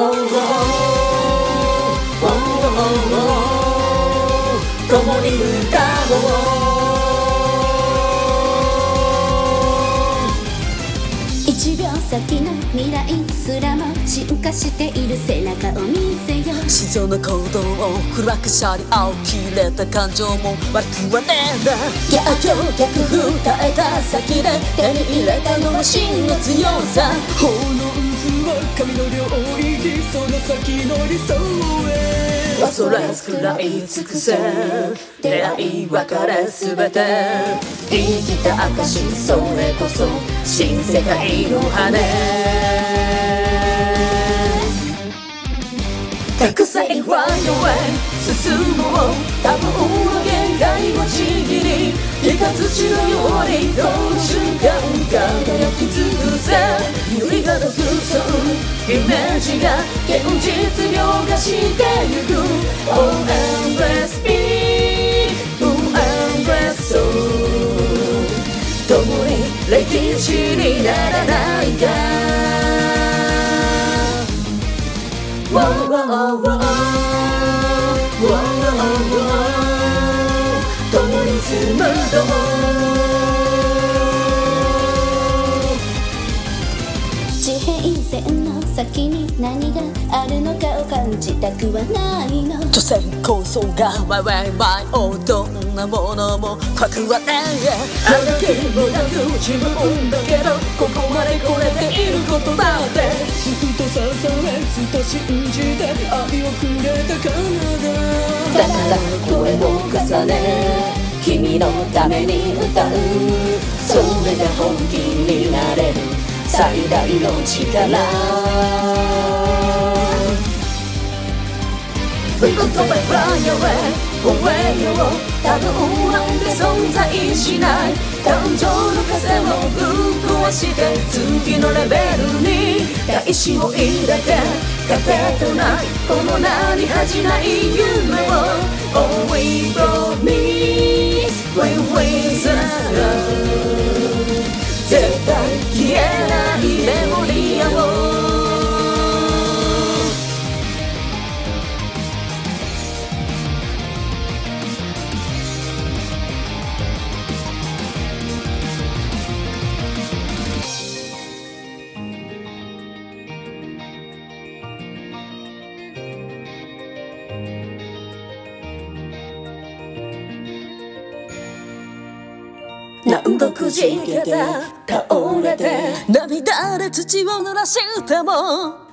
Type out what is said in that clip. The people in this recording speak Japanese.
共に歌おう。1秒先の未来すらも進化している背中を見せよう。 心臓の鼓動を振るわくシャリ青切れた感情も悪くはねえな。 逆境逆風耐えた先で手に入れたのは真の強さ。 炎渦は神の領域、その先の理想へ恐れずくらい尽くせ。出会い別れすべて生きた証、それこそ新世界の羽。託せいは弱い進もう。多分の限界をちぎり光土のようにこの瞬間輝き尽くせ。揺りが独走イメージが現実描画してゆく。Oh endless beat Oh endless soul 共に歴史にならないか。共に紡どう。地平線の先に何があるのかを感じたくはないの。 女性構想がワイワイワイおどんなものも怖くはねえ。 あだけもなく自分だけどここまで来れていることだって。 ずっと支えずっと信じて愛をくれたからだから声を重ね君のために歌う。それが本気になれる最大の力。We could go and fly away, away よ。多分なんて存在しない感情の風をぶっ壊して次のレベルに大志を入れて糧となりこの名に恥じない夢を Oh we promise when we surround 絶対消えないメモリアを。何度くじけた倒れて涙で土を濡らしても